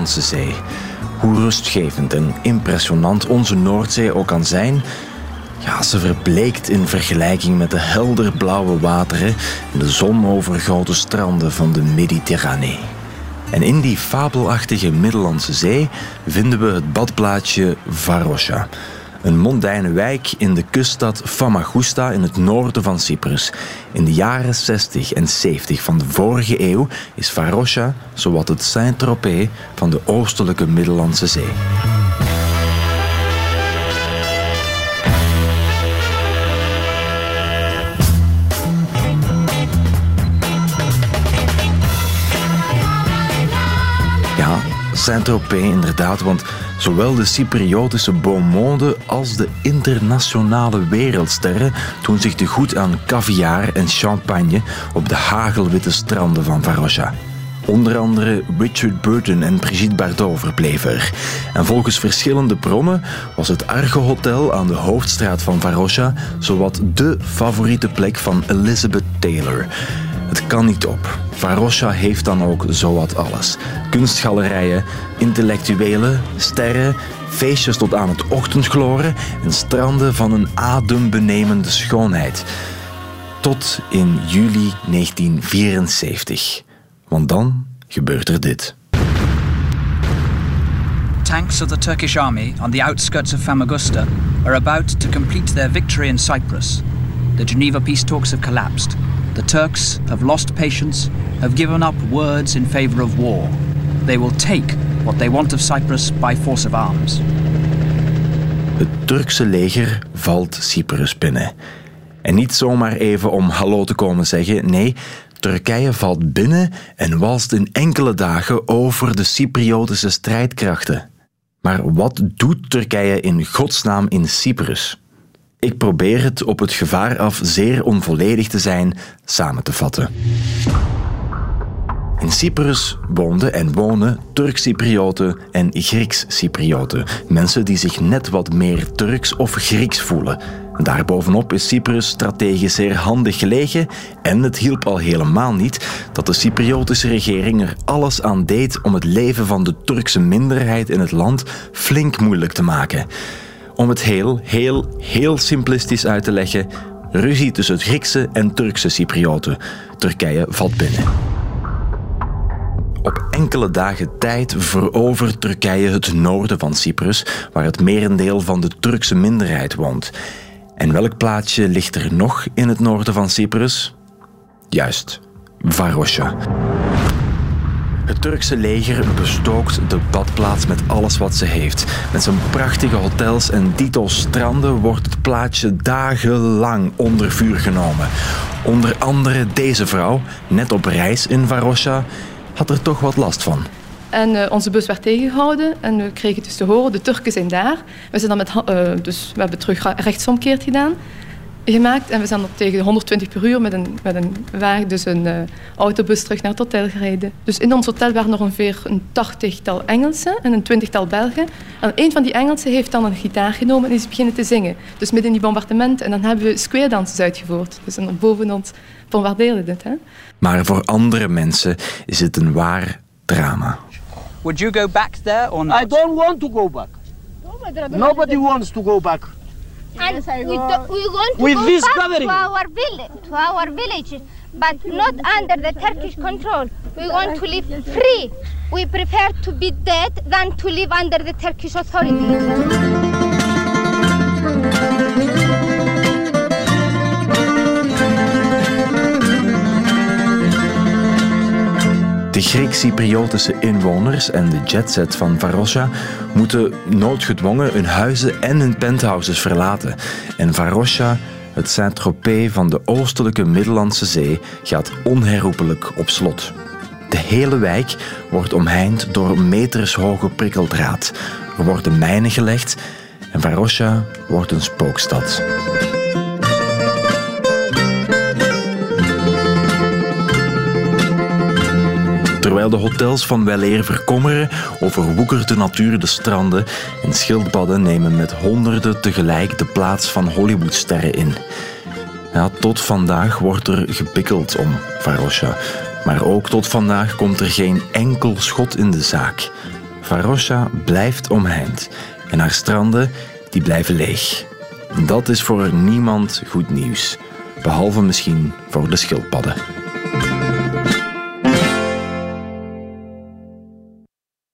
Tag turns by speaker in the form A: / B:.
A: Middellandse Zee. Hoe rustgevend en impressionant onze Noordzee ook kan zijn, ja, ze verbleekt in vergelijking met de helderblauwe wateren en de zonovergoten stranden van de Mediterranee. En in die fabelachtige Middellandse Zee vinden we het badplaatsje Varosha. Een mondaine wijk in de kuststad Famagusta in het noorden van Cyprus. In de jaren 60 en 70 van de vorige eeuw is Varosha zowat het Saint-Tropez van de oostelijke Middellandse Zee. Ja, Saint-Tropez inderdaad, want zowel de Cypriotische beau monde als de internationale wereldsterren doen zich te goed aan caviar en champagne op de hagelwitte stranden van Varosha. Onder andere Richard Burton en Brigitte Bardot verbleven er. En volgens verschillende bronnen was het Argo Hotel aan de hoofdstraat van Varosha zowat dé favoriete plek van Elizabeth Taylor. Het kan niet op. Varosha heeft dan ook zowat alles. Kunstgalerijen, intellectuelen, sterren, feestjes tot aan het ochtendgloren en stranden van een adembenemende schoonheid. Tot in juli 1974. Want dan gebeurt er dit.
B: Tanks of the Turkish army on the outskirts of Famagusta are about to complete their victory in Cyprus. The Geneva peace talks have collapsed. The Turks have lost patience, have given up words in favor of war. They will take what they want of Cyprus by force of arms.
A: Het Turkse leger valt Cyprus binnen. En niet zomaar even om hallo te komen zeggen, nee, Turkije valt binnen en walst in enkele dagen over de Cypriotische strijdkrachten. Maar wat doet Turkije in godsnaam in Cyprus? Ik probeer het op het gevaar af zeer onvolledig te zijn samen te vatten. In Cyprus woonden en wonen Turks-Cyprioten en Grieks-Cyprioten. Mensen die zich net wat meer Turks of Grieks voelen. Daarbovenop is Cyprus strategisch zeer handig gelegen en het hielp al helemaal niet dat de Cypriotische regering er alles aan deed om het leven van de Turkse minderheid in het land flink moeilijk te maken. Om het heel simplistisch uit te leggen, ruzie tussen het Griekse en Turkse Cyprioten. Turkije valt binnen. Op enkele dagen tijd verovert Turkije het noorden van Cyprus, waar het merendeel van de Turkse minderheid woont. En welk plaatsje ligt er nog in het noorden van Cyprus? Juist, Varosha. Het Turkse leger bestookt de badplaats met alles wat ze heeft. Met zijn prachtige hotels en dito stranden wordt het plaatsje dagenlang onder vuur genomen. Onder andere deze vrouw, net op reis in Varosha, had er toch wat last van.
C: En onze bus werd tegengehouden en we kregen dus te horen, de Turken zijn daar. We hebben terug rechtsomkeerd gemaakt en we zijn op tegen 120 per uur met een wagen, dus een autobus terug naar het hotel gereden. Dus in ons hotel waren nog ongeveer een 80-tal Engelsen en een 20-tal Belgen. En een van die Engelsen heeft dan een gitaar genomen en is beginnen te zingen. Dus midden in die bombardementen. En dan hebben we square dances uitgevoerd. Dus boven ons bombardeerden dit. Hè?
A: Maar voor andere mensen is het een waar drama.
B: Would you go back there or not?
D: I don't want to go back. Nobody wants to go back.
E: And we want to
D: With
E: go
D: this
E: back
D: gathering.
E: to our village, but not under the Turkish control. We want to live free. We prefer to be dead than to live under the Turkish authority.
A: De Griek-Cypriotische inwoners en de jetset van Varosha moeten noodgedwongen hun huizen en hun penthouses verlaten. En Varosha, het Saint-Tropez van de oostelijke Middellandse Zee, gaat onherroepelijk op slot. De hele wijk wordt omheind door metershoge prikkeldraad. Er worden mijnen gelegd en Varosha wordt een spookstad. Terwijl de hotels van weleer verkommeren, overwoekert de natuur de stranden en schildpadden nemen met honderden tegelijk de plaats van Hollywoodsterren in. Ja, tot vandaag wordt er gepikkeld om Varosha. Maar ook tot vandaag komt er geen enkel schot in de zaak. Varosha blijft omheind en haar stranden die blijven leeg. Dat is voor niemand goed nieuws, behalve misschien voor de schildpadden.